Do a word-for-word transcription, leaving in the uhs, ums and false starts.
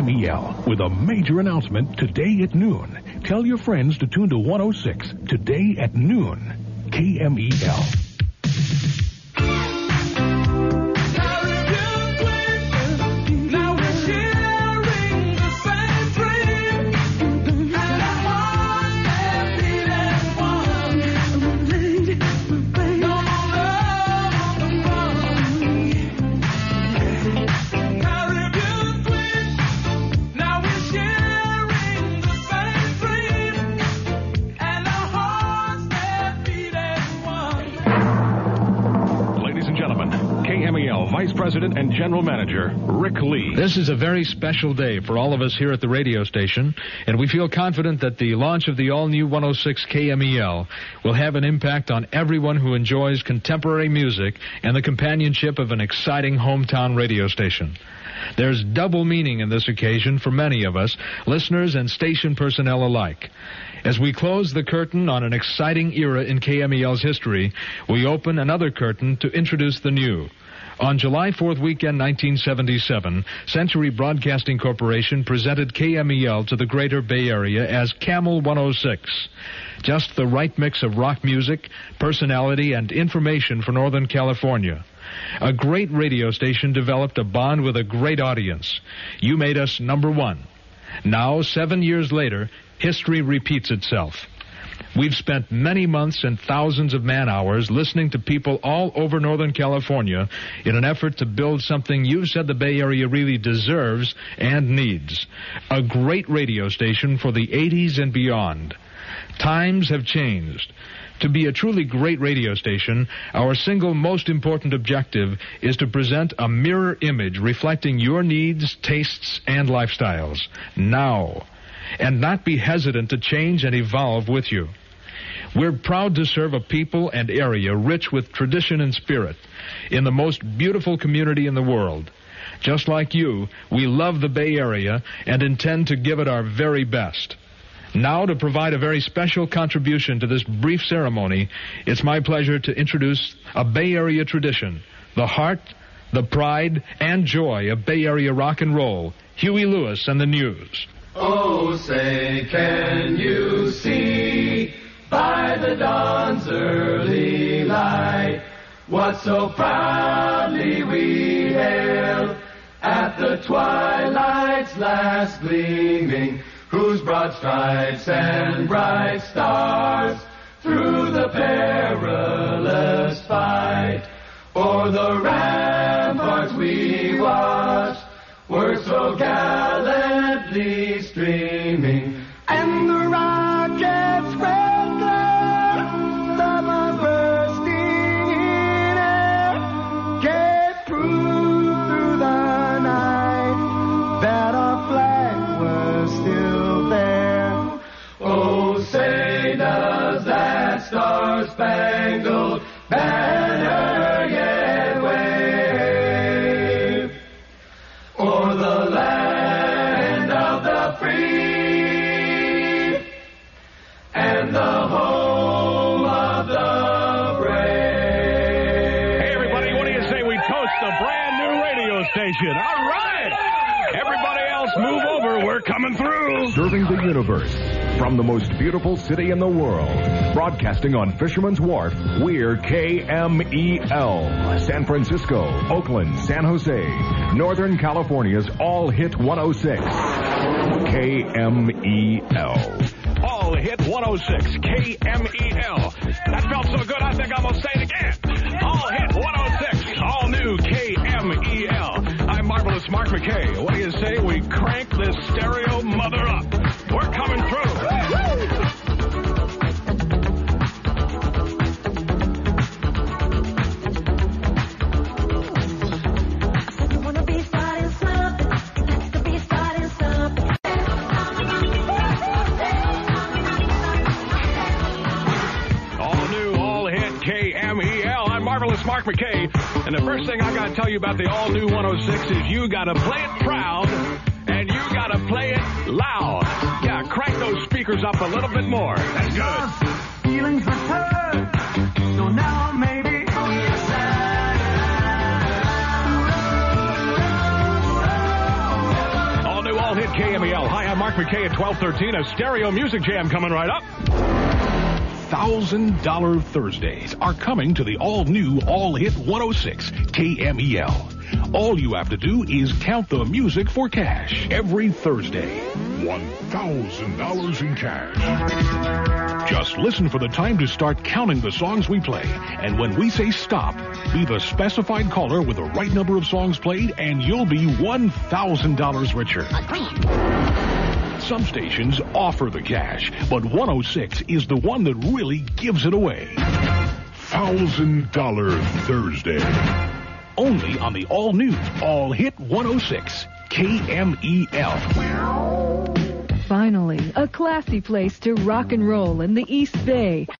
M E L with a major announcement today at noon. Tell your friends to tune to one oh six today at noon. K M E L. Vice President and General Manager, Rick Lee. This is a very special day for all of us here at the radio station, and we feel confident that the launch of the all-new one oh six K M E L will have an impact on everyone who enjoys contemporary music and the companionship of an exciting hometown radio station. There's double meaning in this occasion for many of us, listeners and station personnel alike. As we close the curtain on an exciting era in K M E L's history, we open another curtain to introduce the new. On July fourth weekend, nineteen seventy-seven, Century Broadcasting Corporation presented K M E L to the greater Bay Area as Camel one oh six. Just the right mix of rock music, personality, and information for Northern California. A great radio station developed a bond with a great audience. You made us number one. Now, seven years later, history repeats itself. We've spent many months and thousands of man-hours listening to people all over Northern California in an effort to build something you've said the Bay Area really deserves and needs. A great radio station for the eighties and beyond. Times have changed. To be a truly great radio station, our single most important objective is to present a mirror image reflecting your needs, tastes, and lifestyles. Now. And not be hesitant to change and evolve with you. We're proud to serve a people and area rich with tradition and spirit in the most beautiful community in the world. Just like you, we love the Bay Area and intend to give it our very best. Now, to provide a very special contribution to this brief ceremony, it's my pleasure to introduce a Bay Area tradition, the heart, the pride, and joy of Bay Area rock and roll, Huey Lewis and the News. Oh, say, can you see by the dawn's early light what so proudly we hailed at the twilight's last gleaming, whose broad stripes and bright stars through the perilous fight o'er the ramparts we watched were so gallantly streaming, and the rockets' red glare, the bursting in air, gave proof through the night that our flag was still there. Oh, say does that star-spangled banner yet wave o'er the land of the free and the home of the brave? Hey, everybody, what do you say we toast a brand new radio station? All right! Everybody else move over. We're coming through. Serving the universe from the most beautiful city in the world. Broadcasting on Fisherman's Wharf, we're K M E L. San Francisco, Oakland, San Jose. Northern California's all-hit one oh six. K M E L. All hit one oh six, K M E L. That felt so good, I think I'm going to say it again. All hit one oh six, all new K M E L. I'm Marvelous Mark McKay. What do you say we crank this stereo mother up? We're coming through. Marvelous Mark McKay, and the first thing I got to tell you about the all-new one oh six is you got to play it proud, and you got to play it loud. Yeah, crank those speakers up a little bit more. That's good. Feelings return, so now maybe All-new, all-hit Mark McKay at twelve thirteen. A stereo music jam coming right up. one thousand dollar Thursdays are coming to the all-new, all-hit one oh six K M E L. All you have to do is count the music for cash every Thursday. one thousand dollars in cash. Just listen for the time to start counting the songs we play. And when we say stop, be the specified caller with the right number of songs played, and you'll be one thousand dollars richer. Some stations offer the cash, but one oh six is the one that really gives it away. one thousand dollar Thursday. Only on the all-new, all-hit one oh six K M E L. Finally, a classy place to rock and roll in the East Bay.